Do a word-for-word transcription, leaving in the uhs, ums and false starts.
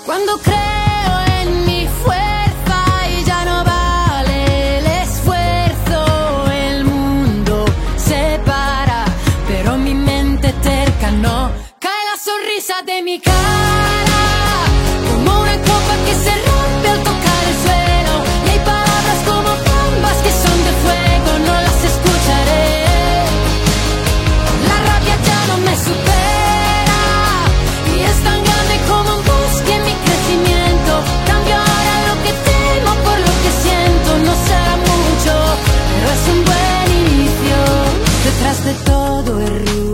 Cuando creo en mi fuerza y ya no vale el esfuerzo, el mundo se para, pero mi mente terca no. Cae la sonrisa de mi cara como una copa que se